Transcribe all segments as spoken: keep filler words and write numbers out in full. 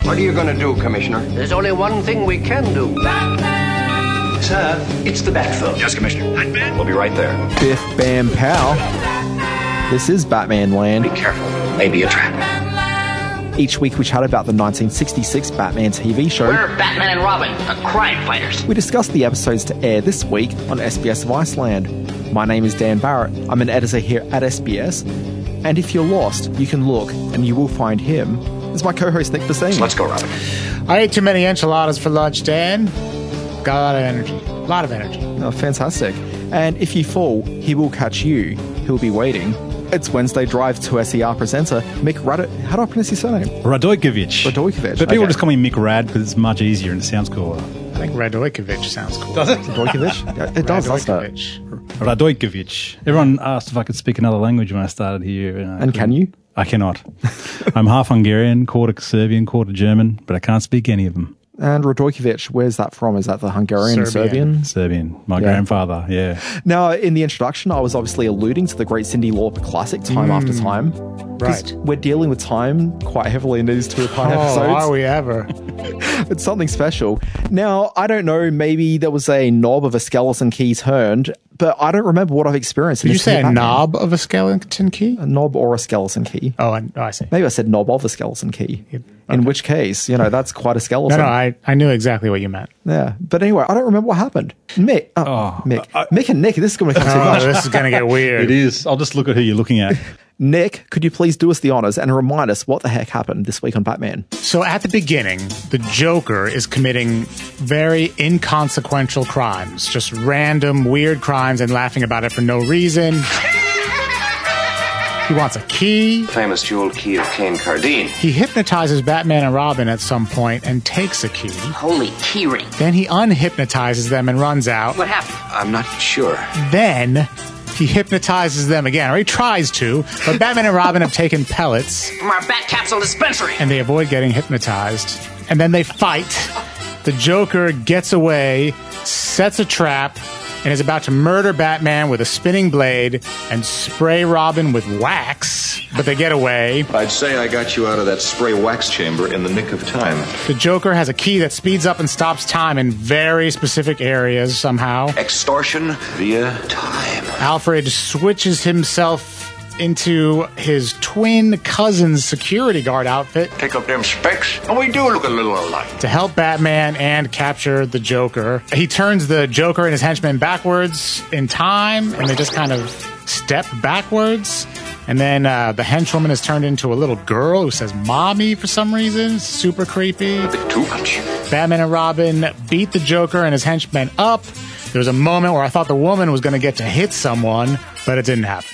What are you going to do, Commissioner? There's only one thing we can do. Batman! Sir, it's the Batphone. Yes, Commissioner. Batman? We'll be right there. Biff, bam, pow. This is Batman Land. Be careful. Maybe a trap. Each week we chat about the nineteen sixty-six Batman T V show. We're Batman and Robin, the crime fighters. We discuss the episodes to air this week on S B S of Iceland. My name is Dan Barrett. I'm an editor here at S B S. And if you're lost, you can look and you will find him. It's my co-host Nick Bassini. So let's go, Robin. I ate too many enchiladas for lunch, Dan. Got a lot of energy. A lot of energy. Oh, fantastic. And if you fall, he will catch you. He'll be waiting. It's Wednesday Drive to S E R presenter Mick Rad... How do I pronounce your surname? Radojkovic. Radojkovic. But people okay. just call me Mick Rad because it's much easier and it sounds cooler. I think Radojkovic sounds cool. Does it? Radojkovic? Yeah, it does, doesn't it? Radojkovic. Everyone asked if I could speak another language when I started here. And, and can you? I cannot. I'm half Hungarian, quarter Serbian, quarter German, but I can't speak any of them. And Radojkovic, where's that from? Is that the Hungarian, Serbian? Serbian. Serbian. My yeah. grandfather, yeah. Now, in the introduction, I was obviously alluding to the great Cyndi Lauper classic, Time mm, After Time. Right. We're dealing with time quite heavily in these two-part oh, episodes. are we ever? It's something special. Now, I don't know, maybe there was a knob of a skeleton key turned, but I don't remember what I've experienced. Did in you this say a Batman. knob of a skeleton key? A knob or a skeleton key. Oh, I, oh, I see. Maybe I said knob of a skeleton key. Okay. In which case, you know, that's quite a skeleton. No, no, I, I knew exactly what you meant. Yeah. But anyway, I don't remember what happened. Mick. Oh, Oh, Mick. I- Mick and Nick, this is going to become too Oh, much. this is going to get weird. It is. I'll just look at who you're looking at. Nick, could you please do us the honors and remind us what the heck happened this week on Batman? So at the beginning, the Joker is committing very inconsequential crimes, just random, weird crimes and laughing about it for no reason. He wants a key. Famous jeweled key of Cain Cardine. He hypnotizes Batman and Robin at some point and takes a key. Holy keyring. Then he unhypnotizes them and runs out. What happened? I'm not sure. Then he hypnotizes them again, or he tries to, but Batman and Robin have taken pellets From our Bat Capsule dispensary. and they avoid getting hypnotized. And then they fight. The Joker gets away, sets a trap, and is about to murder Batman with a spinning blade and spray Robin with wax, but they get away. I'd say I got you out of that spray wax chamber in the nick of time. The Joker has a key that speeds up and stops time in very specific areas somehow. Extortion via time. Alfred switches himself into his twin cousin's security guard outfit Take up them specs, and we do look a little alike. to help Batman and capture the Joker. He turns the Joker and his henchmen backwards in time, and they just kind of step backwards. And then uh, the henchwoman is turned into a little girl who says mommy for some reason. Super creepy. A bit too much. Batman and Robin beat the Joker and his henchmen up. There was a moment where I thought the woman was going to get to hit someone, but it didn't happen.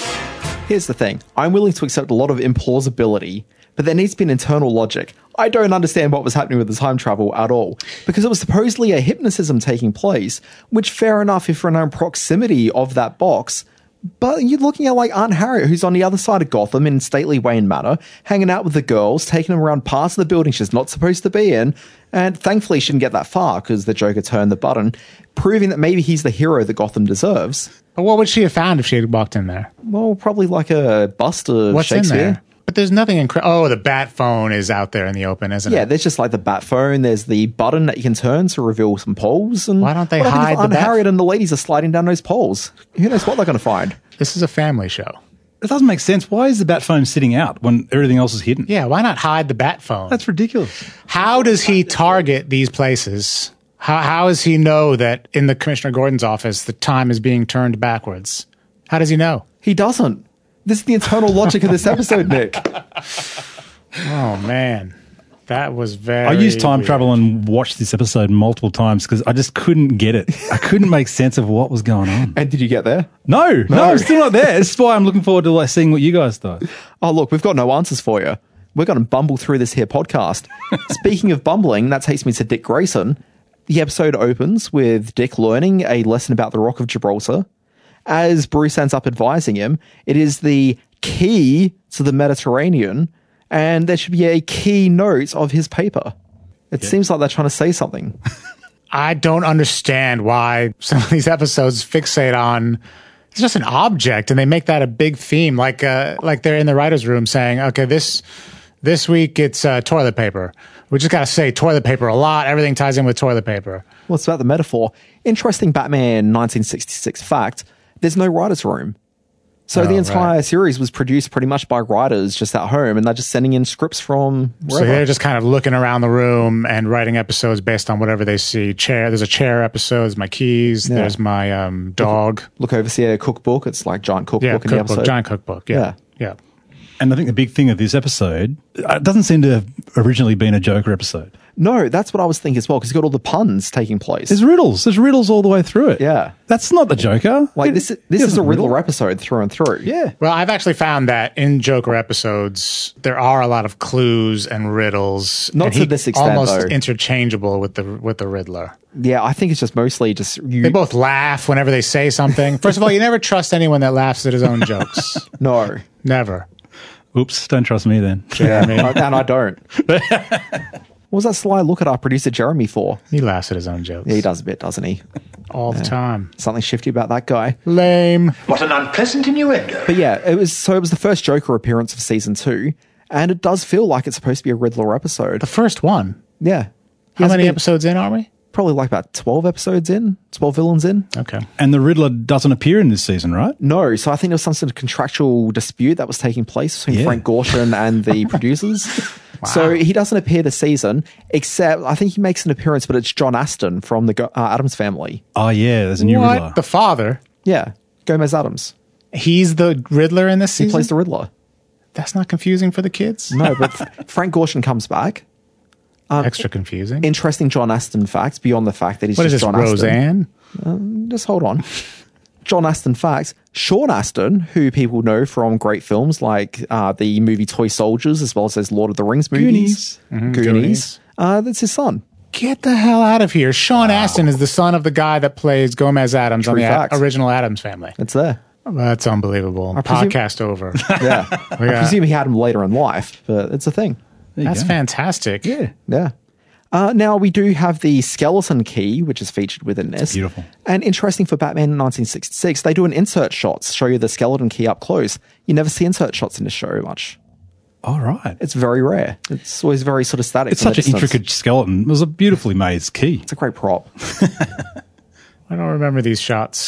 Here's the thing. I'm willing to accept a lot of implausibility, but there needs to be an internal logic. I don't understand what was happening with the time travel at all, because it was supposedly a hypnotism taking place, which fair enough if we're in proximity of that box, but you're looking at like Aunt Harriet, who's on the other side of Gotham in stately Wayne Manor, hanging out with the girls, taking them around parts of the building she's not supposed to be in, and thankfully she didn't get that far because the Joker turned the button, proving that maybe he's the hero that Gotham deserves. But what would she have found if she had walked in there? Well, probably like a bust of What's Shakespeare. in there? But there's nothing incre- Oh, the bat phone is out there in the open, isn't Yeah, it? there's just like the bat phone. There's the button that you can turn to reveal some poles. And Why don't they what happens if hide the Aunt bat- Harriet and the ladies are sliding down those poles? Who knows what they're going to find? This is a family show. It doesn't make sense. Why is the bat phone sitting out when everything else is hidden? Yeah, why not hide the bat phone? That's ridiculous. How does he target these places? How, how does he know that in the Commissioner Gordon's office the time is being turned backwards? How does he know? He doesn't. This is the internal logic of this episode, Nick. Oh, man. That was very I used time weird. travel and watched this episode multiple times because I just couldn't get it. I couldn't make sense of what was going on. And did you get there? No, no, No. I'm still not there. This is why I'm looking forward to like seeing what you guys thought. Oh, look, we've got no answers for you. We're going to bumble through this here podcast. Speaking of bumbling, that takes me to Dick Grayson. The episode opens with Dick learning a lesson about the Rock of Gibraltar. As Bruce ends up advising him, it is the key to the Mediterranean, and there should be a key note of his paper. It Yeah. seems like they're trying to say something. I don't understand why some of these episodes fixate on it's just an object and they make that a big theme, like uh, like they're in the writer's room saying, okay, this This week it's uh, toilet paper. We just got to say toilet paper a lot. Everything ties in with toilet paper. Well, it's about the metaphor. Interesting Batman nineteen sixty-six fact, there's no writer's room. So Oh, the entire right. series was produced pretty much by writers just at home, and they're just sending in scripts from So wherever. they're just kind of looking around the room and writing episodes based on whatever they see. Chair, there's a chair episode. There's my keys. Yeah. There's my um, dog. Look over, see a cookbook. It's like giant cookbook Yeah, in the cookbook, episode. giant cookbook. Yeah, yeah. And I think the big thing of this episode, it doesn't seem to have originally been a Joker episode. No, that's what I was thinking as well, because you've got all the puns taking place. There's riddles. There's riddles all the way through it. Yeah. That's not the Joker. Like It- this, it this is isn't a Riddler episode through and through. Yeah. Well, I've actually found that in Joker episodes, there are a lot of clues and riddles. Not and to he- this extent, almost though. interchangeable with the with the Riddler. Yeah, I think it's just mostly just you. They both laugh whenever they say something. First of all, you never trust anyone that laughs at his own jokes. No. Never. Oops, don't trust me then. Jeremy. I- and I don't. What was that sly look at our producer Jeremy for? He laughs at his own jokes. Yeah, he does a bit, doesn't he? all the time. Something shifty about that guy. Lame. What an unpleasant innuendo. But yeah, it was so it was the first Joker appearance of season two, and it does feel like it's supposed to be a Riddler episode. The first one. Yeah. He How hasn't many been- episodes in are we? Probably like about twelve episodes in, twelve villains in. Okay. And the Riddler doesn't appear in this season, right? No, so I think there was some sort of contractual dispute that was taking place between Yeah. Frank Gorshin and the producers. So he doesn't appear this season, except I think he makes an appearance, but it's John Aston from the Go- uh, Adams Family. Oh, yeah, there's a new What? Riddler. The father? Yeah, Gomez Adams. He's the Riddler in this He season? plays the Riddler. That's not confusing for the kids? No, but F- Frank Gorshin comes back. Extra confusing. Interesting John Aston facts beyond the fact that he's What is just this, John Aston. Roseanne? Just hold on. John Aston facts. Sean Aston, who people know from great films like uh, the movie Toy Soldiers, as well as his Lord of the Rings movies. Goonies. Goonies. Goonies. Uh, that's his son. Get the hell out of here. Sean Astin is the son of the guy that plays Gomez Adams on True the fact. a- original Adams Family. It's there. That's unbelievable. presume- Podcast over. Yeah. We I got- presume he had him later in life, but it's a thing. There you That's go. fantastic. Yeah. Yeah. Uh, now, we do have the skeleton key, which is featured within this. beautiful. And interesting for Batman in nineteen sixty-six, they do an insert shots, show you the skeleton key up close. You never see insert shots in this show much. All right. It's very rare. It's always very sort of static. It's from the such an distance. intricate skeleton. It was a beautifully made key. It's a great prop. I don't remember these shots.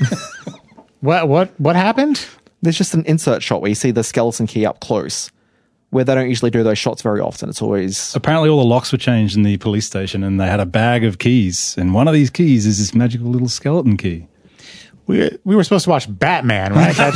what what what happened? There's just an insert shot where you see the skeleton key up close, where they don't usually do those shots very often. It's always Apparently all the locks were changed in the police station and they had a bag of keys. And one of these keys is this magical little skeleton key. We we were supposed to watch Batman, right? That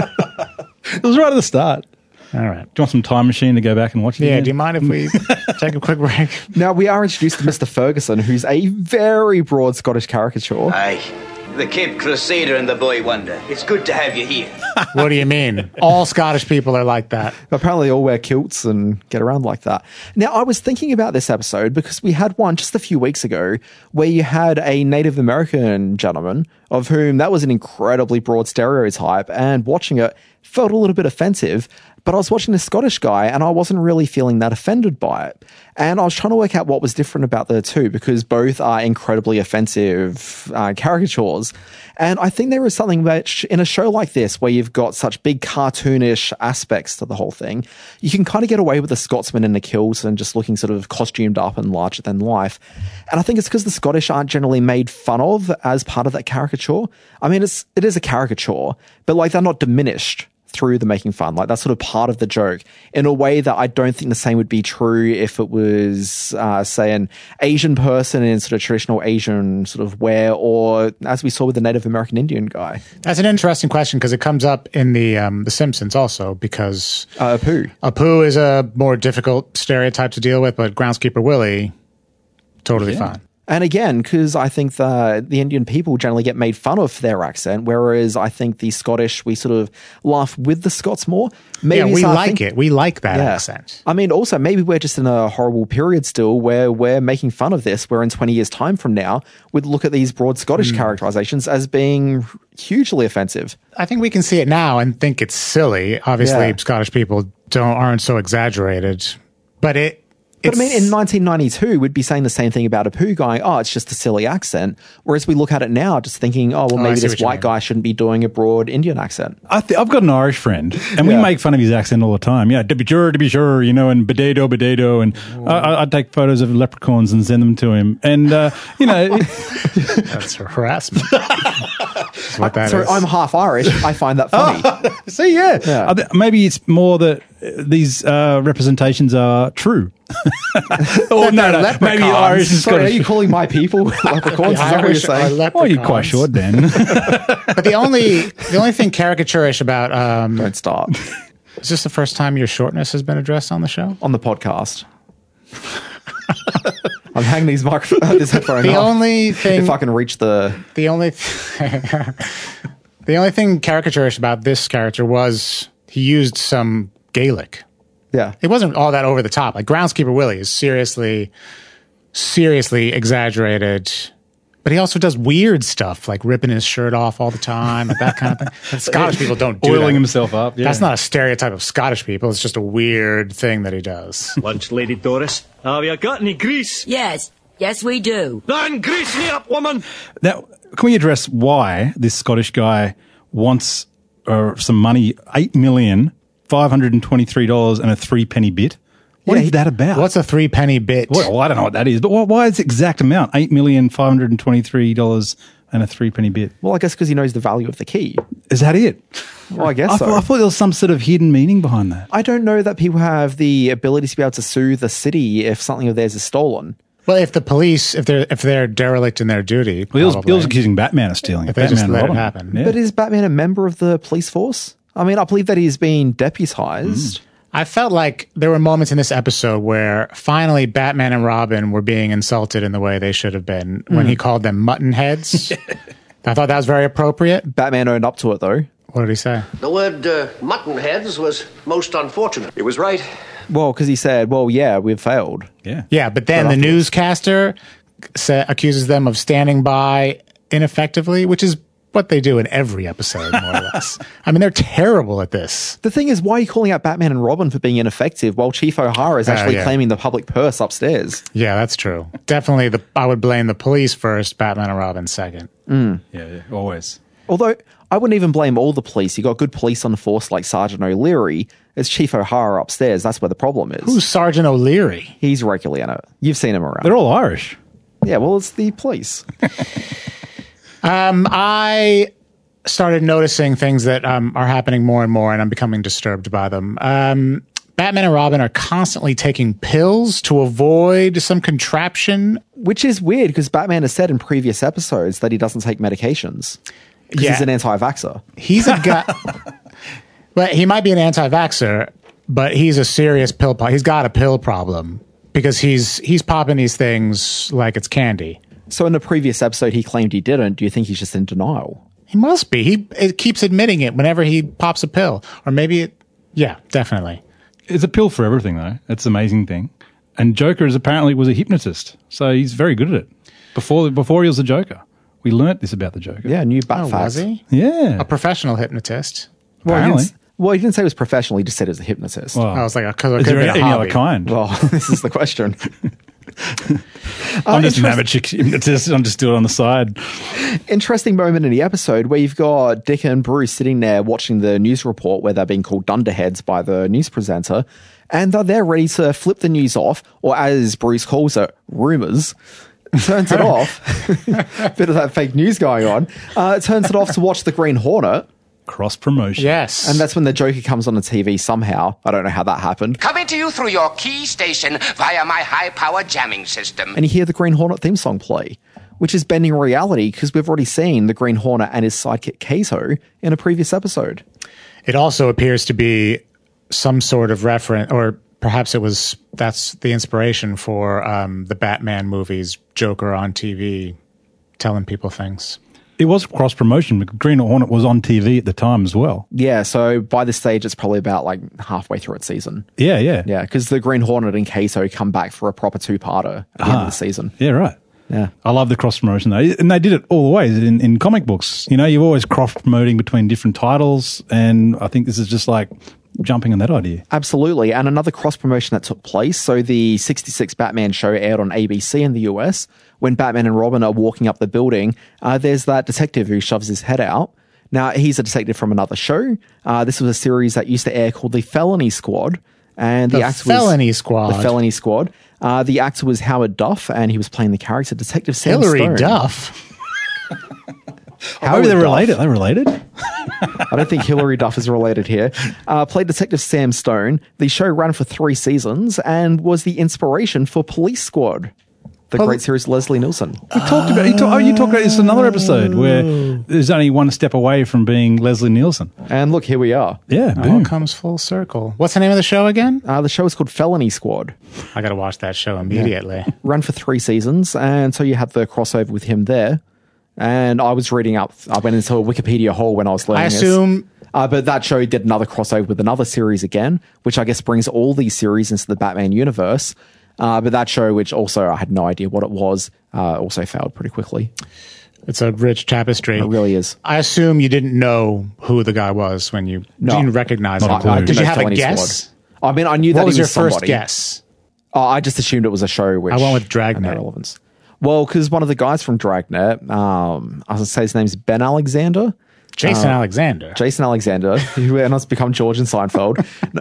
show. It was right at the start. All right. Do you want some time machine to go back and watch it Yeah, again? do you mind if we take a quick break? now we are introduced to Mister Ferguson, who's a very broad Scottish caricature. Aye, the Cape Crusader and the Boy Wonder. It's good to have you here. What do you mean? All Scottish people are like that. Apparently, they all wear kilts and get around like that. Now, I was thinking about this episode because we had one just a few weeks ago where you had a Native American gentleman of whom that was an incredibly broad stereotype, and watching it felt a little bit offensive. But I was watching this Scottish guy and I wasn't really feeling that offended by it. And I was trying to work out what was different about the two because both are incredibly offensive uh, caricatures. And I think there is something which, in a show like this, where you've got such big cartoonish aspects to the whole thing, you can kind of get away with the Scotsman in the kilt and just looking sort of costumed up and larger than life. And I think it's because the Scottish aren't generally made fun of as part of that caricature. I mean, it's it is a caricature, but like they're not diminished through the making fun. Like that's sort of part of the joke in a way that I don't think the same would be true if it was, uh, say, an Asian person in sort of traditional Asian sort of wear, or as we saw with the Native American Indian guy. That's an interesting question because it comes up in the um, the Simpsons also because Uh, Apu. Apu is a more difficult stereotype to deal with, but Groundskeeper Willie, totally fine. And again, because I think the the Indian people generally get made fun of for their accent, whereas I think the Scottish, we sort of laugh with the Scots more. Maybe yeah, we it's our like thing- it. We like that Yeah. accent. I mean, also, maybe we're just in a horrible period still where we're making fun of this, where in twenty years' time from now, we'd look at these broad Scottish Hmm. characterizations as being hugely offensive. I think we can see it now and think it's silly. Obviously, Yeah. Scottish people don't aren't so exaggerated, but it But I mean, It's- in nineteen ninety-two, we'd be saying the same thing about Apu, going, oh, it's just a silly accent. Whereas we look at it now, just thinking, oh, well, I maybe see this what you white mean. guy shouldn't be doing a broad Indian accent. I th- I've got an Irish friend, and Yeah. we make fun of his accent all the time. Yeah, to be sure, to be sure, you know, and bedado, bedado, and I, I, I take photos of leprechauns and send them to him, and uh, you know, it- That's harassment. That's what that so is. I'm half Irish. I find that funny. see, yeah, Yeah. I th- maybe it's more that uh, these uh, representations are true. or no, no, leprechauns. maybe Irish and Sorry, are Scottish. you calling my people leprechauns? Is that what you're Irish are saying? Oh, you're quite leprechauns. short, then. But the only the only thing caricaturish about um, Don't start. is this the first time your shortness has been addressed on the show? On the podcast. I'm hanging these micro- this headphone The up. only thing If I can reach the... the only th- the only thing caricaturish about this character was he used some Gaelic. Yeah. It wasn't all that over the top. Like Groundskeeper Willie is seriously, seriously exaggerated. But he also does weird stuff, like ripping his shirt off all the time, like that kind of thing. And Scottish people don't do Oiling that. himself up. Yeah. That's not a stereotype of Scottish people. It's just a weird thing that he does. Lunch, Lady Doris. Have you got any grease? Yes, yes, we do. Then grease me up, woman. Now, can we address why this Scottish guy wants uh, some money? Eight million five hundred and twenty-three dollars and a three penny bit. What Yeah, is he- that about? What's a three penny bit? Well, I don't know what that is, but why, why is the exact amount eight million five hundred and twenty-three dollars and a three penny bit? Well, I guess because he knows the value of the key. Is that it? Well, I guess I, so. thought, I thought there was some sort of hidden meaning behind that. I don't know that people have the ability to be able to sue the city if something of theirs is stolen. Well, if the police, if they're if they're derelict in their duty, Well, he, was, probably. he was accusing Batman of stealing. If they Batman just let it robbed him. happen. Yeah. But is Batman a member of the police force? I mean, I believe that he's been deputized. I felt like there were moments in this episode where finally Batman and Robin were being insulted in the way they should have been when he called them mutton heads. I thought that was very appropriate. Batman owned up to it, though. What did he say? The word uh, mutton heads was most unfortunate. It was right. Well, because he said, well, yeah, we've failed. Yeah. Yeah, but then But the afterwards- newscaster sa- accuses them of standing by ineffectively, which is what they do in every episode, more or less. I mean, they're terrible at this. The thing is, why are you calling out Batman and Robin for being ineffective while Chief O'Hara is Uh, actually yeah. claiming the public purse upstairs? Yeah, that's true. Definitely, the I would blame the police first, Batman and Robin second. Yeah, yeah, always. Although, I wouldn't even blame all the police. You got good police on the force like Sergeant O'Leary. It's Chief O'Hara upstairs. That's where the problem is. Who's Sergeant O'Leary? He's regularly in it. You've seen him around. They're all Irish. Yeah, well, it's the police. Um, I started noticing things that um, are happening more and more, and I'm becoming disturbed by them. Um, Batman and Robin are constantly taking pills to avoid some contraption. Which is weird because Batman has said in previous episodes that he doesn't take medications. Because Yeah. he's an anti-vaxxer. He's a guy. Well, he might be an anti-vaxxer, but he's a serious pill. Po- he's got a pill problem because he's he's popping these things like it's candy. So in the previous episode, he claimed he didn't. Do you think he's just in denial? He must be. He it keeps admitting it whenever he pops a pill, or maybe it. Yeah, definitely. It's a pill for everything, though. That's the amazing thing. And Joker is apparently was a hypnotist, so he's very good at it. Before before he was a Joker, we learnt this about the Joker. Yeah, new bat Oh, fact. was he? Yeah. A professional hypnotist. Well, he Apparently. didn't, well, he didn't say he was professional. He just said he was a hypnotist. Well, I was like, because it is could there have any been a other hobby. kind? Well, this is the question. I'm just an interest- amateur hypnotist. I'm just doing it on the side. Interesting moment in the episode where you've got Dick and Bruce sitting there watching the news report where they're being called dunderheads by the news presenter, and they're there ready to flip the news off, or as Bruce calls it, rumors. Turns it off. Bit of that fake news going on. Uh, turns it off to watch the Green Hornet. Cross promotion. Yes. And that's when the Joker comes on the T V somehow. I don't know how that happened. Coming to you through your key station via my high-power jamming system. And you hear the Green Hornet theme song play, which is bending reality because we've already seen the Green Hornet and his sidekick Kato in a previous episode. It also appears to be some sort of reference, or perhaps it was that's the inspiration for um, the Batman movies, Joker on T V, telling people things. It was cross promotion. Green Hornet was on T V at the time as well. Yeah, so by this stage, it's probably about like halfway through its season. Yeah, yeah. Yeah, because the Green Hornet and Kato come back for a proper two-parter at the end of the season. Yeah, right. Yeah. I love the cross promotion though. And they did it all the way in, in comic books. You know, you're always cross promoting between different titles. And I think this is just like, jumping on that idea. Absolutely. And another cross promotion that took place. So the sixty-six Batman show aired on A B C in the U S. When Batman and Robin are walking up the building, uh, there's that detective who shoves his head out. Now, he's a detective from another show. Uh, this was a series that used to air called The Felony Squad. And the, the actor Felony was, Squad. The Felony Squad. Uh, the actor was Howard Duff, and he was playing the character Detective Sam Hillary Stone. Duff? Oh, maybe they're related. They're related? I don't think Hillary Duff is related here. Uh, played Detective Sam Stone. The show ran for three seasons and was the inspiration for Police Squad, the Pol- great series Leslie Nielsen. We talked about. You talk, oh, you talked about this in another episode where there's only one step away from being Leslie Nielsen. And look, here we are. Yeah, It all boom. comes full circle. What's the name of the show again? Uh, the show is called Felony Squad. I got to watch that show immediately. Ran for three seasons, and so you had the crossover with him there. And I was reading up. I went into a Wikipedia hole when I was learning I this. assume... Uh, but that show did another crossover with another series again, which I guess brings all these series into the Batman universe. Uh, but that show, which also I had no idea what it was, uh, also failed pretty quickly. It's a rich tapestry. It really is. I assume you didn't know who the guy was when you No. didn't recognize him. Not a clue. I Did you know have a Felony guess? Squad. I mean, I knew What that was he your was first somebody. guess? Oh, I just assumed it was a show which I went with had Dragnet. no relevance. Well, because one of the guys from Dragnet, um, I was going to say his name's Ben Alexander. Jason Uh, Alexander. Jason Alexander, who went on to become George in Seinfeld.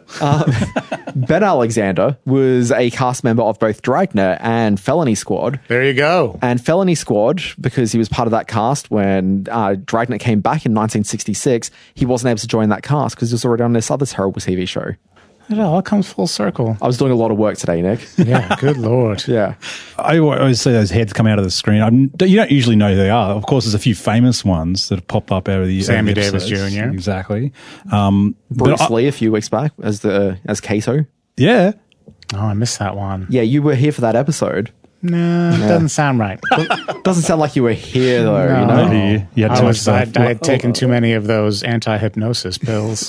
uh, Ben Alexander was a cast member of both Dragnet and Felony Squad. There you go. And Felony Squad, because he was part of that cast when uh, Dragnet came back in nineteen sixty-six, he wasn't able to join that cast because he was already on this other terrible T V show. It all comes full circle. I was doing a lot of work today, Nick. Yeah, good Lord. Yeah. I always see those heads come out of the screen. I'm, you don't usually know who they are. Of course, there's a few famous ones that have popped up out of the Sammy over the Davis episodes. Junior Exactly. Um, Bruce but I- Lee a few weeks back as the as Kato. yeah. Oh, I missed that one. Yeah, you were here for that episode. No, it doesn't sound right. Doesn't sound like you were here though, No. you know? Maybe you had I, too much was, I, stuff. I had taken too many of those anti-hypnosis pills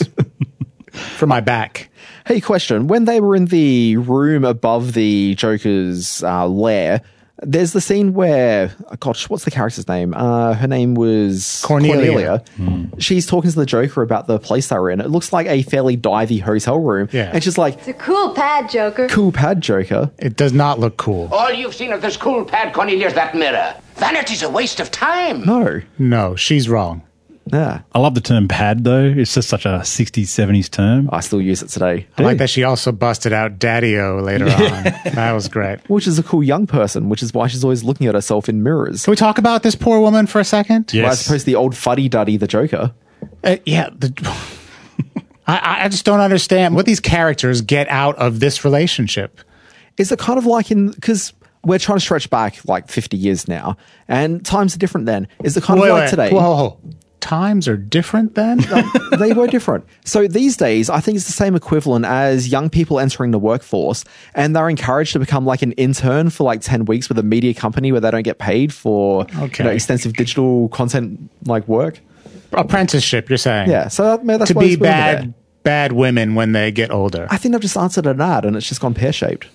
for my back. Hey, question. When they were in the room above the Joker's uh, lair, there's the scene where, oh gosh, what's the character's name? Uh, her name was Cornelia. Cornelia. She's talking to the Joker about the place they were in. It looks like a fairly divey hotel room. Yeah. And she's like, It's a cool pad, Joker. cool pad, Joker. It does not look cool. All you've seen of this cool pad, Cornelius, that mirror. Vanity's a waste of time. No. No, she's wrong. Yeah. I love the term pad, though. It's just such a sixties, seventies term. I still use it today. I like that she also busted out Daddy-O later on. That was great. Which is a cool young person, which is why she's always looking at herself in mirrors. Can we talk about this poor woman for a second? Yes. Well, I suppose the old fuddy-duddy, the Joker. Uh, yeah. The, I, I just don't understand what these characters get out of this relationship. Is it kind of like in, because we're trying to stretch back like fifty years now, and times are different then. Is it kind Wait, of like wait, today? Whoa. Times are different then? They were different. So these days, I think it's the same equivalent as young people entering the workforce, and they're encouraged to become like an intern for like ten weeks with a media company where they don't get paid for Okay. you know, extensive digital content like work. Apprenticeship, you're saying? Yeah, so that, man, that's To why be it's women bad, there. bad women when they get older. I think I've just answered an ad, and it's just gone pear-shaped.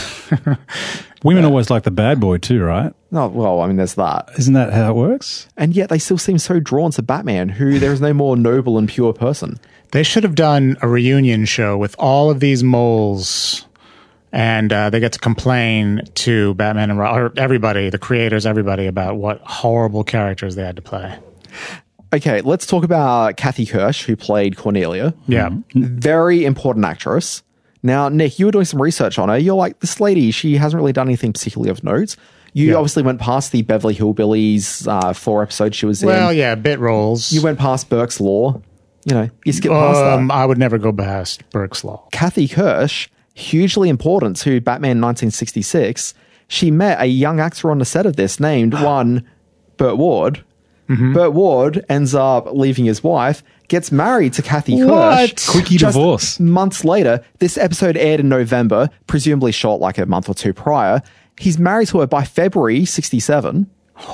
Women always like the bad boy, too, right? Oh, well, I mean, there's that. Isn't that how it works? And yet they still seem so drawn to Batman, who there is no more noble and pure person. They should have done a reunion show with all of these moles, and uh, they get to complain to Batman and Ro- or everybody, the creators, everybody, about what horrible characters they had to play. Okay, let's talk about Kathy Kirsch, who played Cornelia. Yeah. Very important actress. Now, Nick, you were doing some research on her. You're like, this lady, she hasn't really done anything particularly of note. You Yeah. obviously went past the Beverly Hillbillies uh, four episodes she was in. Well, yeah, bit roles. You went past Burke's Law. You know, you skipped past um, that. I would never go past Burke's Law. Kathy Kirsch, hugely important to Batman nineteen sixty-six. She met a young actor on the set of this named one Burt Ward. Mm-hmm. Burt Ward ends up leaving his wife, gets married to Kathy What? Kirsch. Quickie Just divorce. Months later, this episode aired in November, presumably shot like a month or two prior. He's married to her by February sixty-seven.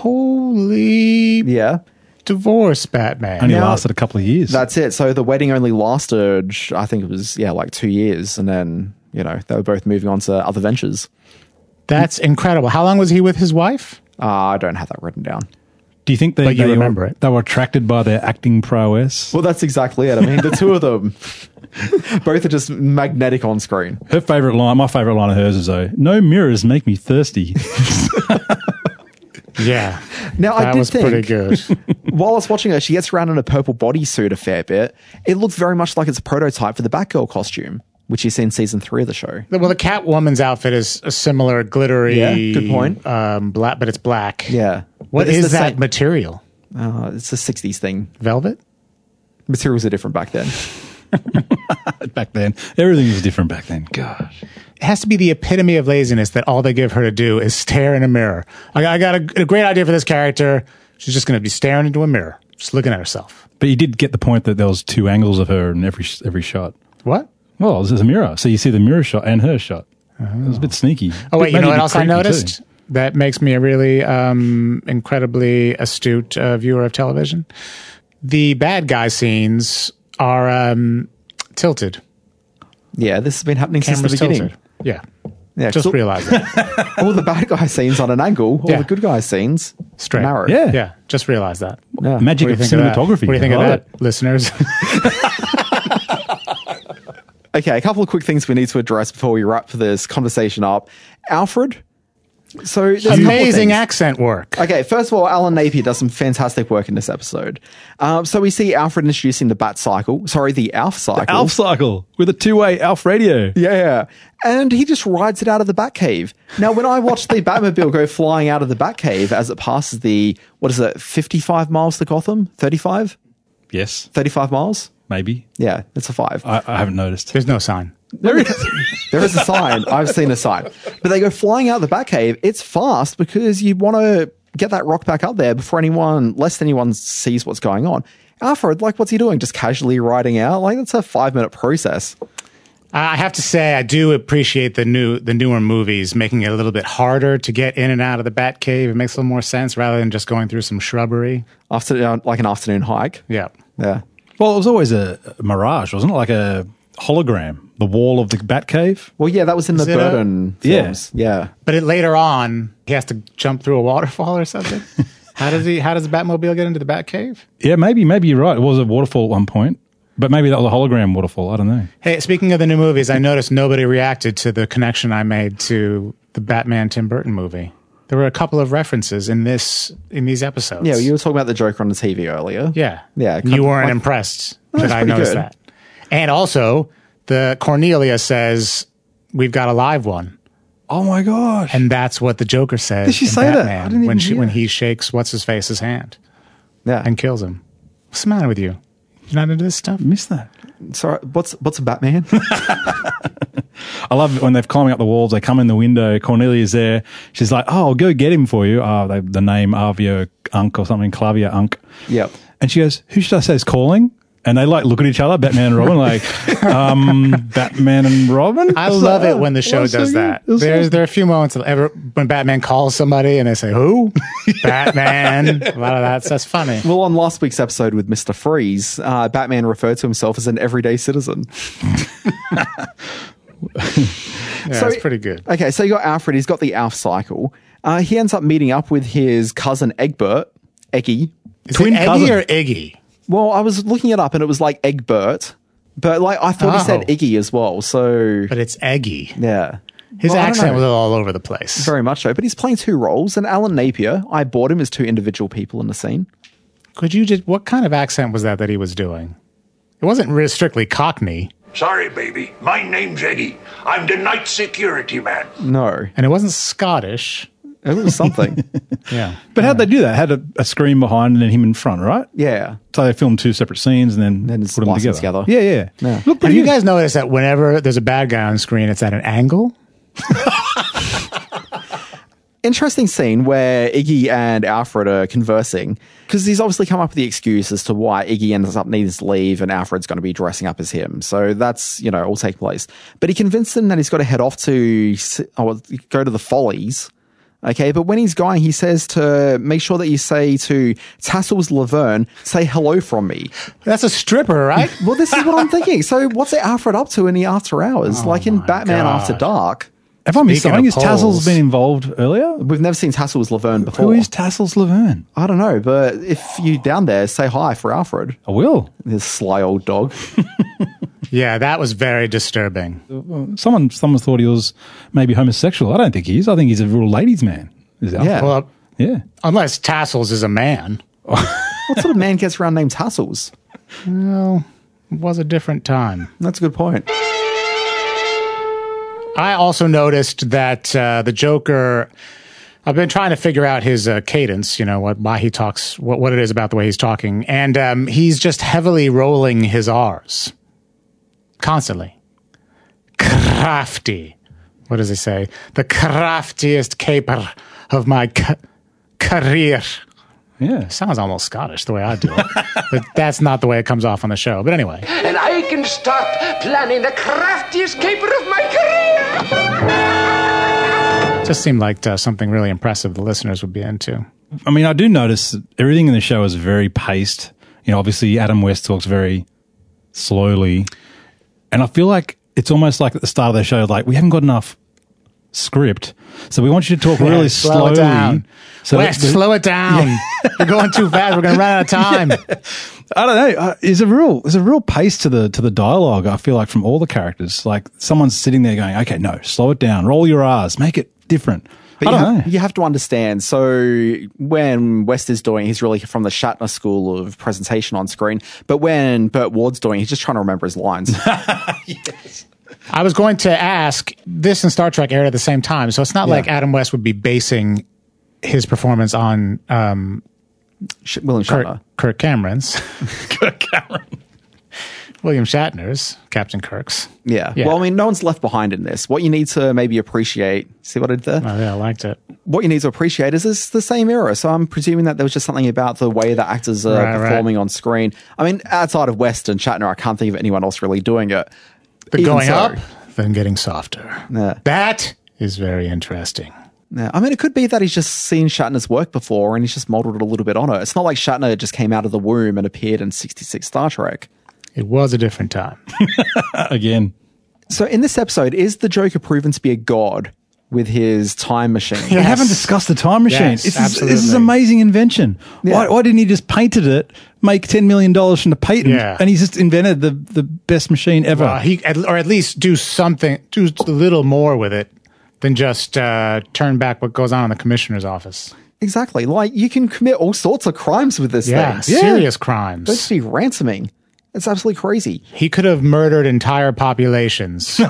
Holy Yeah. divorce, Batman. Only Now- lasted a couple of years. That's it. So the wedding only lasted, I think it was, yeah, like two years. And then, you know, they were both moving on to other ventures. That's incredible. How long was he with his wife? Uh, I don't have that written down. Do you think they, But you they, remember were, it. they were attracted by their acting prowess? Well, that's exactly it. I mean, the two of them, both are just magnetic on screen. Her favourite line, my favourite line of hers is though, "No mirrors make me thirsty." Yeah. Now, that I did was think, pretty good. while I was watching her, she gets around in a purple bodysuit a fair bit. It looked very much like it's a prototype for the Batgirl costume, which you see in season three of the show. Well, the Catwoman's outfit is a similar glittery. Yeah, good point. Um, black, but it's black. Yeah. What But it's is the that same- material? Uh, it's a sixties thing. Velvet? Materials are different back then. Back then, everything was different back then. Gosh. It has to be the epitome of laziness that all they give her to do is stare in a mirror. I, I got a, a great idea for this character. She's just going to be staring into a mirror, just looking at herself. But you did get the point that there was two angles of her in every every shot. What? Well, there's a mirror, so you see the mirror shot and her shot. Oh. It was a bit sneaky. Oh, wait, Maybe you know a what bit else I creepy noticed? too. That makes me a really um, incredibly astute uh, viewer of television. The bad guy scenes are um, tilted. Yeah, this has been happening Camera's since the beginning. tilted. Yeah. Yeah, Just all, realized that. all the bad guy scenes on an angle, all Yeah. the good guy scenes Straight. narrow. Yeah. Yeah, just realized that. Yeah. Magic What do of you think of that? cinematography. What do you think I of love that, listeners? Okay, a couple of quick things we need to address before we wrap this conversation up. Alfred. So there's a couple of Amazing things. accent work. Okay, first of all, Alan Napier does some fantastic work in this episode. Um, so we see Alfred introducing the Bat Cycle. Sorry, the Alf Cycle. The Alf Cycle with a two-way Alf radio. Yeah, yeah. And he just rides it out of the Batcave. Now, when I watched the Batmobile go flying out of the Batcave as it passes the, what is it, fifty-five miles to Gotham? thirty-five? Yes, thirty-five miles? maybe. Yeah, it's a five. I, I haven't noticed. There's no sign. There is, there is a sign. I've seen a sign. But they go flying out the Batcave. It's fast because you want to get that rock back up there before anyone, lest anyone sees what's going on. Alfred, like, what's he doing? Just casually riding out? Like, that's a five-minute process. I have to say, I do appreciate the new, the newer movies making it a little bit harder to get in and out of the Batcave. It makes a little more sense rather than just going through some shrubbery. After, like an afternoon hike. Yeah. Yeah. Well, it was always a, a mirage, wasn't it? Like a hologram, the wall of the Batcave. Well, yeah, that was in Is the it a- Burton Yeah. films. Yeah. But it, later on, he has to jump through a waterfall or something. How does he? How does the Batmobile get into the Batcave? Yeah, maybe, maybe you're right. It was a waterfall at one point, but maybe that was a hologram waterfall. I don't know. Hey, speaking of the new movies, I noticed nobody reacted to the connection I made to the Batman Tim Burton movie. There were a couple of references in this in these episodes. Yeah, you were talking about the Joker on the T V earlier. Yeah. Yeah. You weren't like- impressed Oh, that that's I pretty noticed good. that. And also, the Cornelia says, "We've got a live one." Oh my gosh. And that's what the Joker says. Did she in say that? Batman I didn't when even she hear when it. he shakes what's his face's hand Yeah. and kills him. What's the matter with you? You're not into this stuff? Missed that. Sorry, what's what's a Batman? I love it when they're climbing up the walls. They come in the window. Cornelia's there. She's like, "Oh, I'll go get him for you." Oh, they, the name Arvio Unk or something, Clavia Unk. Yep. And she goes, "Who should I say is calling?" And they like look at each other, Batman and Robin, like, um, Batman and Robin. I It's love like, it when the oh, show that's so does good. that. That's so There's good. there are a few moments of ever when Batman calls somebody and they say, "Who?" Batman. A lot of that's that's funny. Well, on last week's episode with Mister Freeze, uh, Batman referred to himself as an everyday citizen. Yeah, So- it's pretty good. Okay, so you got Alfred. He's got the Alf Cycle. Uh, he ends up meeting up with his cousin Egbert, Eggy. Is Twin it Eggy cousin. or Iggy? Well, I was looking it up and it was like Egbert, but like I thought he said Oh. Iggy as well. So But it's Eggy. yeah, His Well, I don't accent know. was all over the place. very much so. But he's playing two roles, and Alan Napier, I bought him as two individual people in the scene. Could you just? What kind of accent was that that he was doing? It wasn't re- strictly Cockney, Sorry, baby. My name's Eddie. I'm the night security man. No, and it wasn't Scottish. it was something. Yeah. But how'd they do that? Had a, a screen behind and then him in front, right? Yeah. So they filmed two separate scenes and then, Then just put them splice them together. together. Yeah, yeah. Yeah. Look Have pretty you good. guys noticed that whenever there's a bad guy on screen, it's at an angle? Interesting scene where Iggy and Alfred are conversing because he's obviously come up with the excuse as to why Iggy ends up needing to leave and Alfred's going to be dressing up as him. So that's, you know, all take place. But he convinced him that he's got to head off to oh, go to the Follies. Okay, but when he's going, he says to make sure that you say to Tassels Laverne, say hello from me. That's a stripper, right? Well, this is what I'm thinking. So what's Alfred up to in the after hours? Oh like in my Batman God. After Dark. Have I missed Speaking something? of Has Tassels polls. been involved earlier? We've never seen Tassels Laverne before. Who is Tassels Laverne? I don't know, but if you down there, say hi for Alfred. I will. This sly old dog. Yeah, that was very disturbing. Someone, someone thought he was maybe homosexual. I don't think he is. I think he's a real ladies' man. Is Alfred? Yeah. Well, Yeah. unless Tassels is a man. What sort of man gets around named Tassels? Well, it was a different time. That's a good point. I also noticed that uh, the Joker. I've been trying to figure out his uh, cadence. You know what? Why he talks? What what it is about the way he's talking, and um, he's just heavily rolling his R's constantly. Crafty. What does he say? The craftiest caper of my ca- career. Yeah. Sounds almost Scottish the way I do it, but that's not the way it comes off on the show. But anyway. And I can start planning the craftiest caper of my career. Just seemed like uh, something really impressive the listeners would be into. I mean, I do notice that everything in the show is very paced. You know, obviously Adam West talks very slowly. And I feel like it's almost like at the start of the show, like we haven't got enough script. So we want you to talk really Yeah, slow slowly. it down. So West, that- slow it down. You're going too fast. We're going to run out of time. I don't know. Uh, There's a real, there's a real pace to the to the dialogue. I feel like from all the characters, like someone's sitting there going, "Okay, no, slow it down, roll your R's, make it different." But I you don't have, know. you have to understand. So when West is doing, he's really from the Shatner school of presentation on screen. But when Burt Ward's doing, he's just trying to remember his lines. Yes. I was going to ask, this and Star Trek aired at the same time, so it's not Yeah. like Adam West would be basing his performance on um, Sh- William Kirk, Shatner. Kirk Cameron's. Kirk Cameron. William Shatner's, Captain Kirk's. Yeah. Yeah. Well, I mean, no one's left behind in this. What you need to maybe appreciate, see what I did there? Oh, yeah, I liked it. What you need to appreciate is it's the same era. So I'm presuming that there was just something about the way that actors are Right, right. performing on screen. I mean, outside of West and Shatner, I can't think of anyone else really doing it. But Even going so- up, then getting softer. Yeah. That is very interesting. Yeah. I mean, it could be that he's just seen Shatner's work before and he's just modeled it a little bit on it. It's not like Shatner just came out of the womb and appeared in sixty-six Star Trek. It was a different time. Again. So in this episode, is the Joker proven to be a god with his time machine? We haven't discussed the time machine. Yes, this, is, this is absolutely. an amazing invention. Yeah. Why, why didn't he just painted it, make ten million dollars from the patent, Yeah. and he's just invented the, the best machine ever? Well, he, at- or at least do something, do a little more with it than just uh, turn back what goes on in the commissioner's office. Exactly. Like, you can commit all sorts of crimes with this Yeah, thing. serious crimes. Let's be ransoming. It's absolutely crazy. He could have murdered entire populations.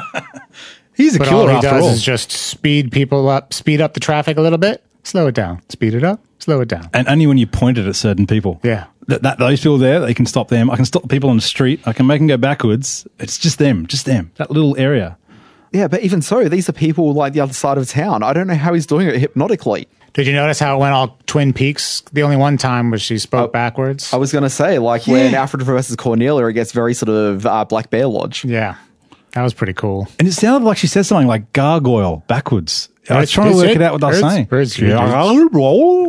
He's a But all killer he after does all. is just speed people up, speed up the traffic a little bit, slow it down, speed it up, slow it down. And only when you point it at certain people. Yeah. That, that those people there, they can stop them. I can stop the people on the street. I can make them go backwards. It's just them, just them. That little area. Yeah, but even so, these are people like the other side of town. I don't know how he's doing it hypnotically. Did you notice how it went all Twin Peaks? The only one time was she spoke Oh, backwards. I was going to say, like, when Alfred versus Cornelia, it gets very sort of uh, Black Bear Lodge. Yeah, that was pretty cool. And it sounded like she said something like gargoyle backwards. I was trying to work it out what I was saying. Gargoyle?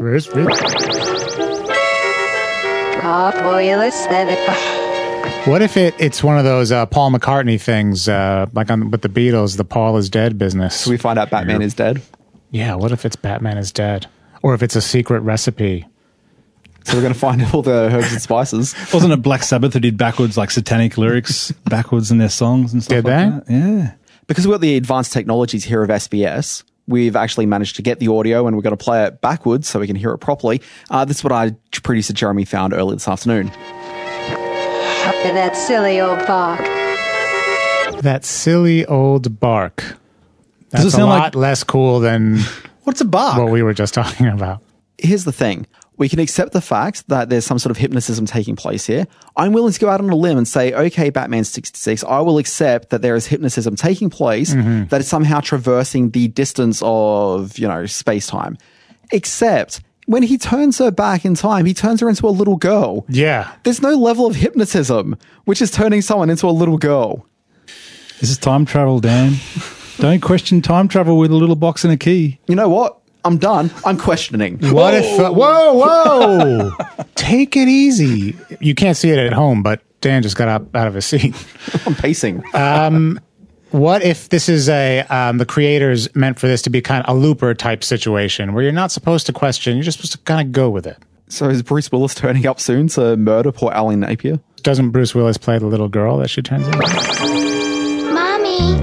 What if it, it's one of those uh, Paul McCartney things, uh, like on, with the Beatles, the Paul is dead business? So we find out Batman is dead. Yeah, what if it's Batman is dead? Or if it's a secret recipe? So we're going to find all the herbs and spices. Wasn't it Black Sabbath who did backwards, like satanic lyrics backwards in their songs and stuff Did like they? that? Yeah. Because we've got the advanced technologies here of S B S, we've actually managed to get the audio and we're going to play it backwards so we can hear it properly. Uh, this is what our producer Jeremy found earlier this afternoon. That silly old bark. That silly old bark. That's it a sound lot like- less cool than What's a bark? what we were just talking about. Here's the thing. We can accept the fact that there's some sort of hypnotism taking place here. I'm willing to go out on a limb and say, okay, Batman sixty-six, I will accept that there is hypnotism taking place, that is somehow traversing the distance of, you know, space-time. Except when he turns her back in time, he turns her into a little girl. Yeah. There's no level of hypnotism, which is turning someone into a little girl. This is time travel, Dan. Don't question time travel with a little box and a key. You know what? I'm done. I'm questioning. What if... Uh, whoa, whoa! Take it easy. You can't see it at home, but Dan just got up out of his seat. I'm pacing. What if this is a um, the creators meant for this to be kind of a Looper type situation where you're not supposed to question, you're just supposed to kind of go with it? So is Bruce Willis turning up soon to murder poor Ally Napier? Doesn't Bruce Willis play the little girl that she turns into? Mommy.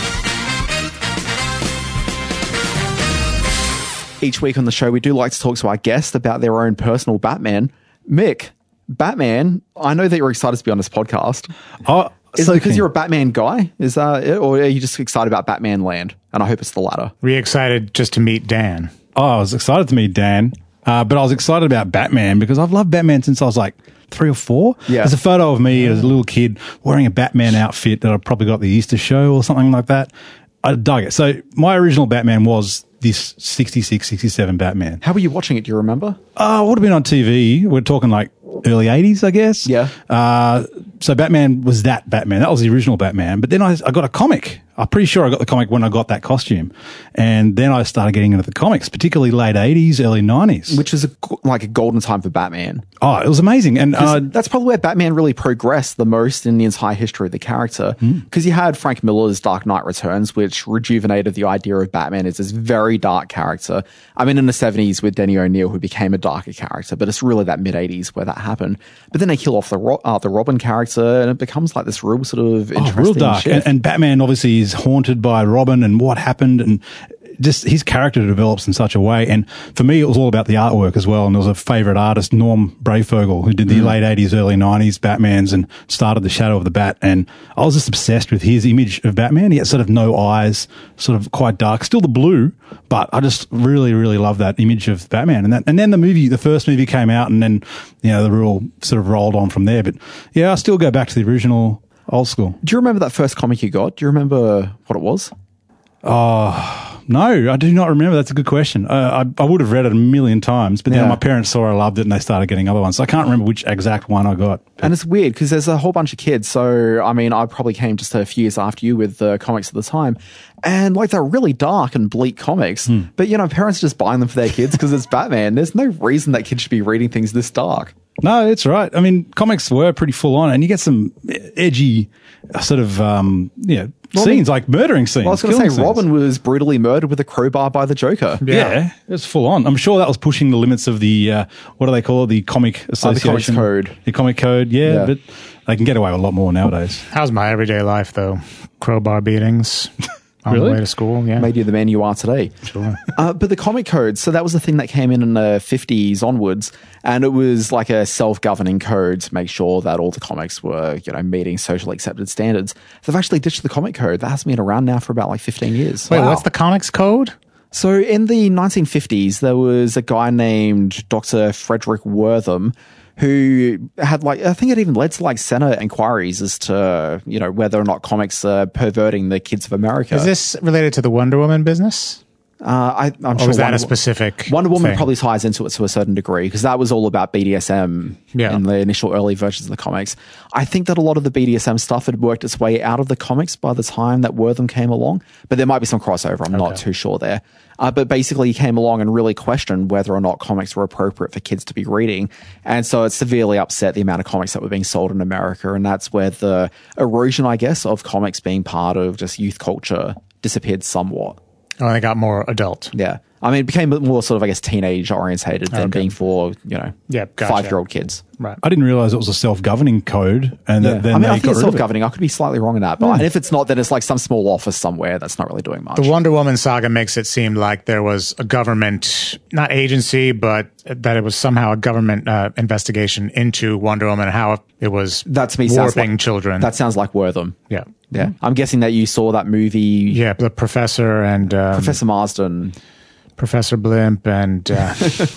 Each week on the show, we do like to talk to our guests about their own personal Batman. Mick, Batman, I know that you're excited to be on this podcast. Oh, Is so it because keen. you're a Batman guy? Is that it? Or are you just excited about Batman Land? And I hope it's the latter. Were you excited just to meet Dan? Oh, I was excited to meet Dan, uh, but I was excited about Batman because I've loved Batman since I was like three or four. Yeah. There's a photo of me as a little kid wearing a Batman outfit that I probably got at the Easter show or something like that. I dug it. So my original Batman was this sixty-six, sixty-seven Batman. How were you watching it? Do you remember? Oh, it would have been on T V. We're talking like early eighties, I guess. Yeah. Uh, so Batman was that Batman. That was the original Batman. But then I, I got a comic. I'm pretty sure I got the comic when I got that costume. And then I started getting into the comics, particularly late eighties, early nineties. Which is a, like a golden time for Batman. Oh, it was amazing. And uh, that's probably where Batman really progressed the most in the entire history of the character. Hmm. Because you had Frank Miller's Dark Knight Returns, which rejuvenated the idea of Batman as this very dark character. I mean, in the seventies with Denny O'Neil, who became a darker character, but it's really that mid-eighties where that happened. But then they kill off the Ro- uh, the Robin character, and it becomes like this real sort of interesting oh, real dark. shift. And, and Batman obviously is haunted by Robin and what happened, and just his character develops in such a way. And for me, it was all about the artwork as well. And there was a favorite artist, Norm Breyfogle, who did the mm. late eighties, early nineties Batmans and started the Shadow of the Bat. And I was just obsessed with his image of Batman. He had sort of no eyes, sort of quite dark, still the blue, but I just really, really love that image of Batman. And that, and then the movie, the first movie came out, and then, you know, the rule sort of rolled on from there. But yeah, I still go back to the original old school. Do you remember that first comic you got? Do you remember what it was? Oh, no, I do not remember. That's a good question. Uh, I, I would have read it a million times, but then Yeah. my parents saw I loved it and they started getting other ones. So I can't remember which exact one I got. And it's weird because there's a whole bunch of kids. So, I mean, I probably came just a few years after you with the comics at the time. And like they're really dark and bleak comics. Hmm. But, you know, parents are just buying them for their kids because it's Batman. There's no reason that kids should be reading things this dark. No, it's right. I mean, comics were pretty full on, and you get some edgy uh, sort of, um, you know, Well, scenes, I mean, like murdering scenes. Well, I was going to killing say, scenes. Robin was brutally murdered with a crowbar by the Joker. Yeah. yeah, it was full on. I'm sure that was pushing the limits of the, uh, what do they call it, the Comic Association? Oh, the Comics Code. The Comic Code, yeah, Yeah. but they can get away with a lot more nowadays. How's my everyday life, though? Crowbar beatings on Really? the way to school, yeah. Made you the man you are today. Sure. Uh, but the comic code, so that was the thing that came in in the fifties onwards, and it was like a self-governing code to make sure that all the comics were, you know, meeting socially accepted standards. They've actually ditched the comic code. That has been around now for about like fifteen years. Wait, what's the comics code? So in the nineteen fifties, there was a guy named Doctor Frederick Wortham who had like, I think it even led to like Senate inquiries as to, you know, whether or not comics are perverting the kids of America. Is this related to the Wonder Woman business? Uh, I, I'm or sure was that Wonder, a specific Wonder Woman thing? probably ties into it to a certain degree because that was all about B D S M Yeah. in the initial early versions of the comics. I think that a lot of the B D S M stuff had worked its way out of the comics by the time that Wortham came along, but there might be some crossover. I'm not too sure there. Uh, but basically, he came along and really questioned whether or not comics were appropriate for kids to be reading. And so it severely upset the amount of comics that were being sold in America. And that's where the erosion, I guess, of comics being part of just youth culture disappeared somewhat. Oh, they got more adult. Yeah. I mean, it became more sort of, I guess, teenage orientated than Okay. being for, you know, Yeah, gotcha. five-year-old kids. Right. I didn't realize it was a self-governing code, and Yeah. that then I mean, they I think got it's rid of it. self-governing. I could be slightly wrong in that. But Yeah. and if it's not, then it's like some small office somewhere that's not really doing much. The Wonder Woman saga makes it seem like there was a government, not agency, but that it was somehow a government uh, investigation into Wonder Woman and how it was That's me sounds warping like, children. That sounds like Wortham. yeah. Yeah. I'm guessing that you saw that movie, Yeah, the professor and um, Professor Marsden. Professor Blimp and uh,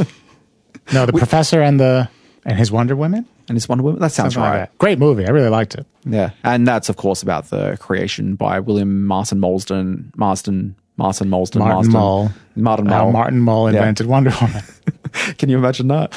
no, the professor and the and his Wonder Woman. And his Wonder Woman. That sounds Something like right. that. Great movie. I really liked it. Yeah. And that's, of course, about the creation by William Martin Marsden. Marsden. Martin Marsden. Martin Marsden. Mull. Martin How Mull. Martin Mull Yeah. invented Wonder Woman. Can you imagine that?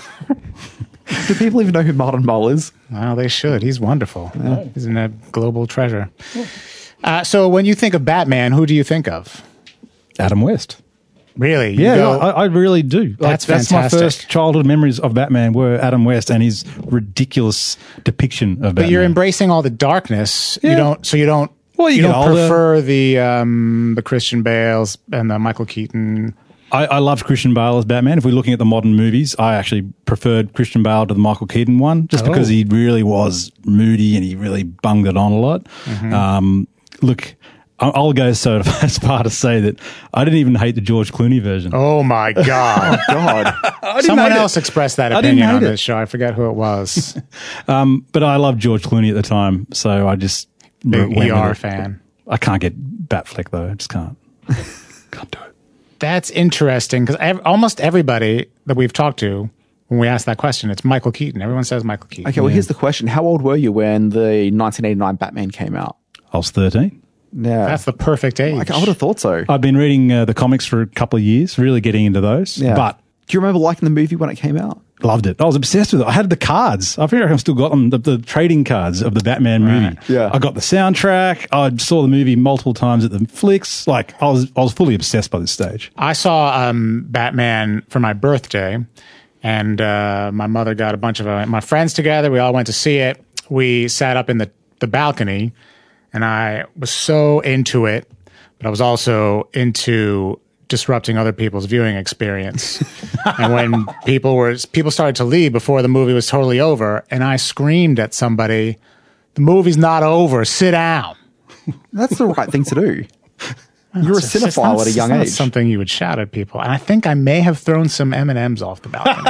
Do people even know who Martin Mull is? Well, they should. He's wonderful. He's a global treasure. Uh, so when you think of Batman, who do you think of? Adam West. Really? You Yeah, go- I, I really do. Like, That's that's my fantastic. first childhood memories of Batman were Adam West and his ridiculous depiction of Batman. but you're embracing all the darkness. You Yeah. don't. So you don't. Well, you, You get don't older. prefer the um, the Christian Bales and the Michael Keaton. I, I loved Christian Bale as Batman. If we're looking at the modern movies, I actually preferred Christian Bale to the Michael Keaton one, just Oh. because he really was moody and he really bunged it on a lot. Mhm. Um, look, I- I'll go so as far to say that I didn't even hate the George Clooney version. Oh my God! Oh, God. didn't Someone hate it. else expressed that I didn't opinion hate on it. this show. I forget who it was. Um, but I loved George Clooney at the time, so I just Big went with E R it. fan. I can't get Batfleck though. I just can't. Can't do it. That's interesting because ev- almost everybody that we've talked to, when we ask that question, it's Michael Keaton. Everyone says Michael Keaton. Okay, well, here's the question. How old were you when the nineteen eighty-nine Batman came out? I was thirteen. Yeah. That's the perfect age. Like, I would have thought so. I've been reading uh, the comics for a couple of years, really getting into those. Yeah. But do you remember liking the movie when it came out? loved it. I was obsessed with it. I had the cards. I think I've still got them, the, the trading cards of the Batman movie. Right. Yeah. I got the soundtrack. I saw the movie multiple times at the flicks. Like, I was I was fully obsessed by this stage. I saw um, Batman for my birthday, and uh, my mother got a bunch of uh, my friends together. We all went to see it. We sat up in the, the balcony, and I was so into it, but I was also into disrupting other people's viewing experience. And when people were people started to leave before the movie was totally over, and I screamed at somebody, "The movie's not over. Sit down." That's the right thing to do. You're a It's- it's cinephile not- at a young it's not age. something you would shout at people. And I think I may have thrown some M and M's off the balcony.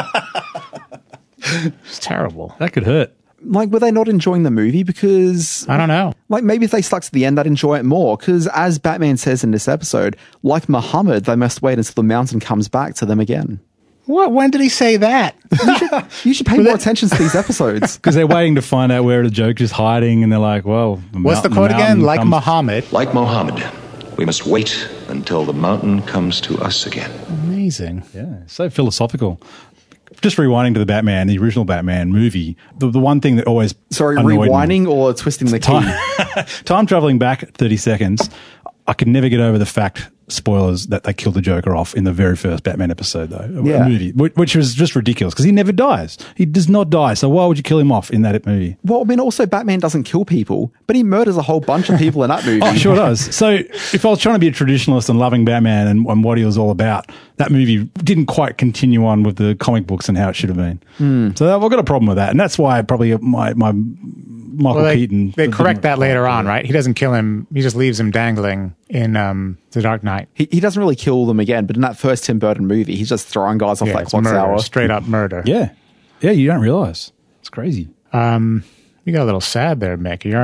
It's terrible. That could hurt. Like, were they not enjoying the movie? Because I don't know. Like, maybe if they stuck to the end, they'd enjoy it more. Because as Batman says in this episode, like Muhammad, they must wait until the mountain comes back to them again. What? When did he say that? You should, you should pay more attention to these episodes. Because they're waiting to find out where the Joker's hiding, and they're like, well, the What's the mountain- quote again? mountain Like comes- Muhammad. Like Mohammed, we must wait until the mountain comes to us again. Amazing. Yeah, so philosophical. Just rewinding to the Batman, the original Batman movie, the, the one thing that always Sorry, annoyed me- rewinding or twisting the key? time, time traveling back thirty seconds, I could never get over the fact, spoilers, that they killed the Joker off in the very first Batman episode, though, a Yeah. movie, which, which was just ridiculous because he never dies. He does not die. So why would you kill him off in that movie? Well, I mean, also, Batman doesn't kill people, but he murders a whole bunch of people in that movie. Oh, sure does. So if I was trying to be a traditionalist and loving Batman and, and what he was all about, that movie didn't quite continue on with the comic books and how it should have been. Hmm. So I've got a problem with that. And that's why probably my, my Michael Well, they, Keaton. they correct that later on, right? He doesn't kill him. He just leaves him dangling in um, The Dark Knight. He, he doesn't really kill them again, but in that first Tim Burton movie, he's just throwing guys off Yeah, that it's clock murder, tower. straight up murder. Yeah. Yeah, you don't realize. It's crazy. Um, you got a little sad there, Mick. You all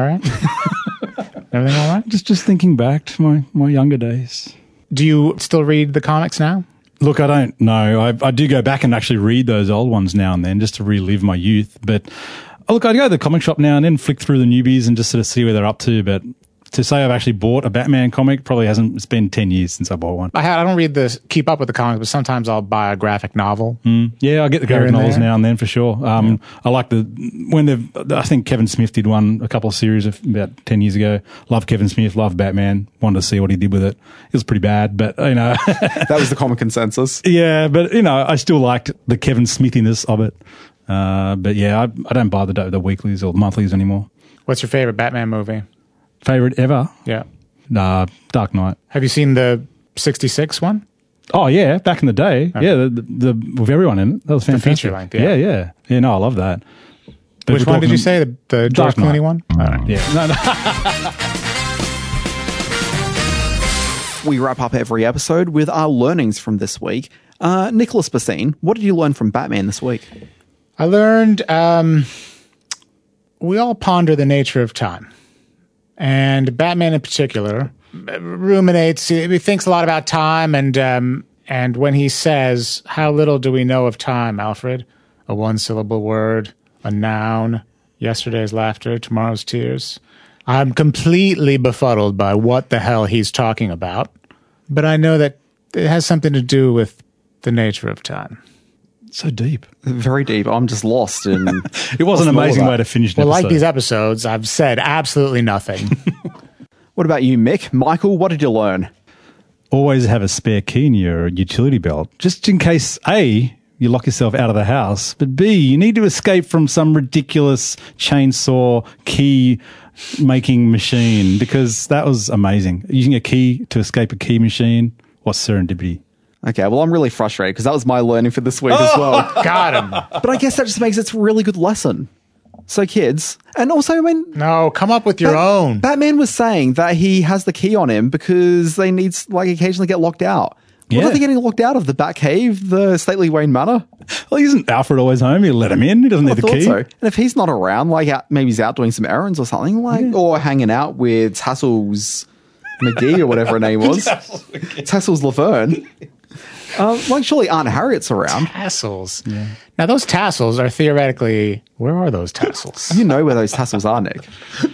right? Everything all right? Just just thinking back to my, my younger days. Do you still read the comics now? Look, I don't know. I, I do go back and actually read those old ones now and then just to relive my youth. But oh, look, I go to the comic shop now and then, flick through the newbies and just sort of see where they're up to. But to say I've actually bought a Batman comic probably hasn't. It's been ten years since I bought one. I, ha- I don't read the keep up with the comics, but sometimes I'll buy a graphic novel. Mm, yeah, I get the Here graphic and novels there. now and then for sure. Um, I like the when they've. I think Kevin Smith did one a couple of series of about ten years ago. Love Kevin Smith, love Batman. Wanted to see what he did with it. It was pretty bad, but you know. That was the common consensus. Yeah, but you know, I still liked the Kevin Smithiness of it. Uh, but yeah, I, I don't buy the the weeklies or monthlies anymore. What's your favorite Batman movie? Favorite ever? Yeah. Nah, Dark Knight. Have you seen the sixty-six one? Oh yeah, back in the day. Okay. Yeah, the, the, the with everyone in it. That was fantastic. feature length, yeah. yeah, yeah, yeah. No, I love that. But Which we're one did talking- you say? The, the George Dark Knight. Clooney one? All right. Yeah, no, no. We wrap up every episode with our learnings from this week. Uh, Nicholas Bassine, what did you learn from Batman this week? I learned um, we all ponder the nature of time. And Batman in particular ruminates, he thinks a lot about time. And, um, and when he says, "How little do we know of time, Alfred? A one-syllable word, a noun, yesterday's laughter, tomorrow's tears." I'm completely befuddled by what the hell he's talking about. But I know that it has something to do with the nature of time. So deep. Very deep. I'm just lost in. It was an amazing way to finish an Well, episode. like these episodes, I've said absolutely nothing. What about you, Mick? Michael, what did you learn? Always have a spare key in your utility belt, just in case, A, you lock yourself out of the house, but B, you need to escape from some ridiculous chainsaw key making machine, because that was amazing. Using a key to escape a key machine. What serendipity. Okay, well, I'm really frustrated because that was my learning for this week as well. Got him. But I guess that just makes it a really good lesson. So kids, and also, I mean... No, come up with your Bat- own. Batman was saying that he has the key on him because they need, like, occasionally get locked out. What Yeah. are they getting locked out of? The Batcave? The Stately Wayne Manor? Well, isn't Alfred always home? You let him in. He doesn't I need the thought key. so. And if he's not around, like, out, maybe he's out doing some errands or something, like, Yeah. or hanging out with Tassels McGee or whatever her name was. Tassels Laverne. Um, like, surely Aunt Harriet's around. Tassels. Yeah. Now, those tassels are theoretically... Where are those tassels? You know where those tassels are, Nick.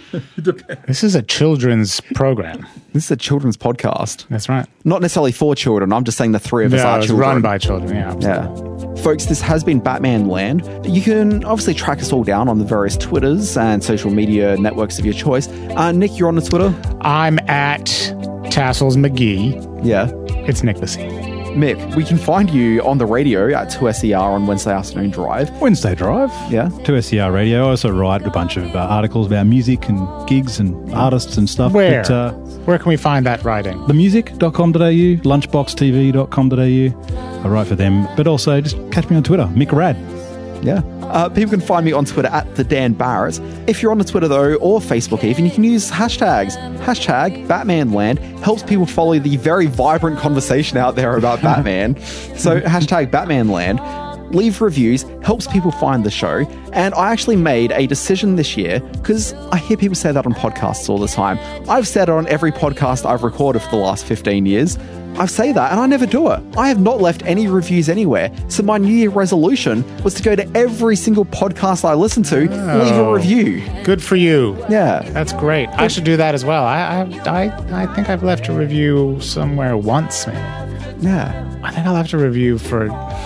This is a children's program. This is a children's podcast. That's right. Not necessarily for children. I'm just saying the three of us No, are it's children. run by children. Yeah, Yeah. Folks, this has been Batman Land. You can obviously track us all down on the various Twitters and social media networks of your choice. Uh, Nick, you're on the Twitter? I'm at Tassels McGee. Yeah. It's Nick Lassine. Mick, we can find you on the radio at two S E R on Wednesday Afternoon Drive. Wednesday Drive. Yeah. two S E R Radio. I also write a bunch of uh, articles about music and gigs and artists and stuff. Where? But, uh, Where can we find that writing? the music dot com dot a u, lunchbox t v dot com dot a u. I write for them. But also just catch me on Twitter, Mick Rad. Yeah. Uh, people can find me on Twitter at the Dan Barrett. If you're on the Twitter, though, or Facebook even, you can use hashtags. Hashtag BatmanLand helps people follow the very vibrant conversation out there about Batman. So hashtag BatmanLand. Leave reviews, helps people find the show. And I actually made a decision this year, because I hear people say that on podcasts all the time. I've said it on every podcast I've recorded for the last fifteen years. I say that and I never do it. I have not left any reviews anywhere. So my New Year resolution was to go to every single podcast I listen to, Oh. leave a review. Good for you. Yeah. That's great. I should do that as well. I I, I, I think I've left a review somewhere once, maybe. Yeah. I think I'll have to review for...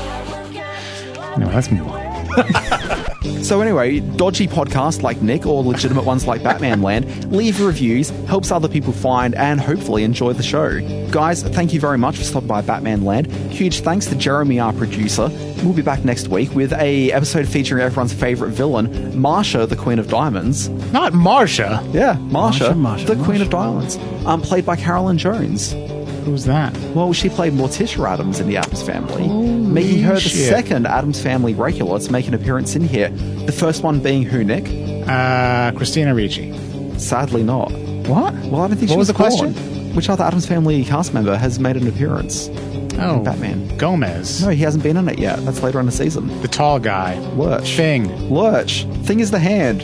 Anyway, let's move on. So anyway, dodgy podcasts like Nick or legitimate ones like Batman Land, leave reviews, helps other people find and hopefully enjoy the show. Guys, thank you very much for stopping by Batman Land. Huge thanks to Jeremy, our producer. We'll be back next week with a episode featuring everyone's favourite villain, Marsha, the Queen of Diamonds. Not Marsha. Yeah, Marsha, Marsha, Marsha, the Marsha. Queen of Diamonds. Um, played by Carolyn Jones. Who's that? Well, she played Morticia Adams in the Addams Family, making her the shit. second Addams Family regular to make an appearance in here. The first one being who, Nick? Uh, Christina Ricci. Sadly not. What? Well, I don't think What she was was the question? born. Which other Addams Family cast member has made an appearance? Oh, Batman. Gomez. No, he hasn't been in it yet. That's later in the season. The tall guy. Lurch. Thing. Lurch. Thing is the hand.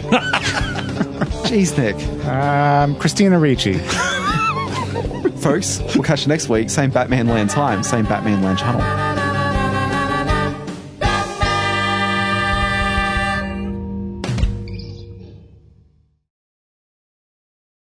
Jeez, Nick. Um, Christina Ricci. Folks, we'll catch you next week. Same Batman Land time, same Batman Land channel.